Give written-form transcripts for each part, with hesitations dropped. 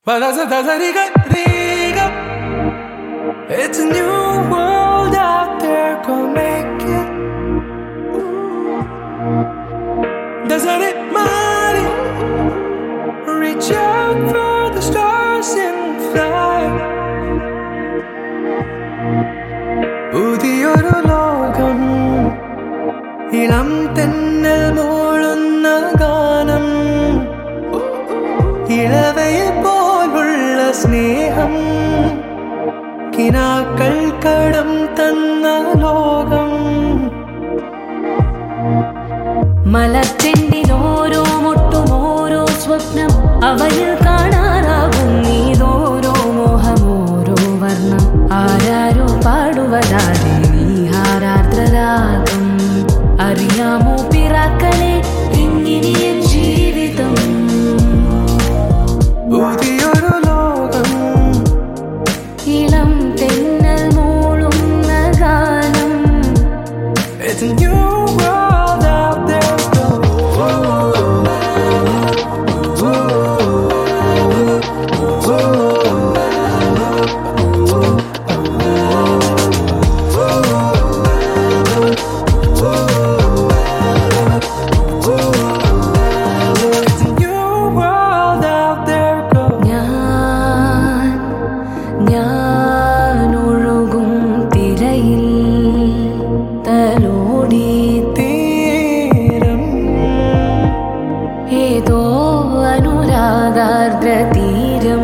It's a new world out there, go make it. Doesn't it money? Reach out for the stars and fly. പുതിയൊരു ലോകം, ഇളം തെന്നൽ മൂളുന്ന ഗാനം, ഇളവയിൽ പോലുള്ള സ്നേഹം, കിനാക്കൾ കടം തന്ന ലോകം. മലച്ചെണ്ടിനോരോ മുട്ടും ഓരോ സ്വപ്നം, അവയിൽ കാണാറാകും നീതോരോ മോഹം, ഓരോ വർണ്ണം. ആരാരോ പാടുവതാതെ നീഹാരാർദ്രരാഗം. അറിയാമോ പിറാക്കളെ ഇങ്ങിനിയ ജീവിതം? പുതിയൊരു ലോകം, ഇളം തെന്നൽ മൂളുന്ന ഗാനം. It's a new world out there, go. It's a new world out there, go. ഞാൻ ഒഴുകും തിരയിൽ തലോടി തീരം, ഏതോ അനുരാഗാർദ്ര തീരം.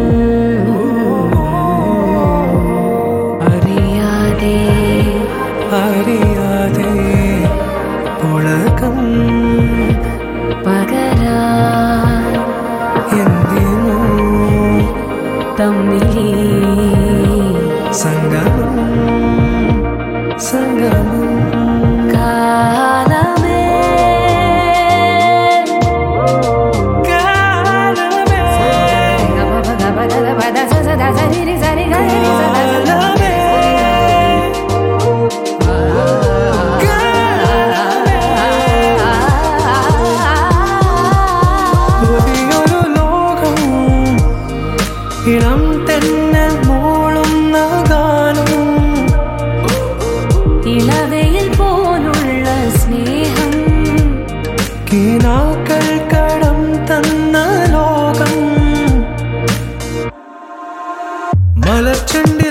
അറിയാതെ അറിയാതെ പുളകം പകരാൻ എന്തിനോ തമ്മിലേ സംഗമം സംഗമം. കാലമേ കാലമേ പുതിയൊരു ലോകം, ഇളം തെന്നൽ മൂളുന്ന ഗാനം, ഇളവയിൽ പോലുള്ള സ്നേഹം, കിനാക്കൾ കടം തന്ന ലോകം. മലച്ചെണ്ടി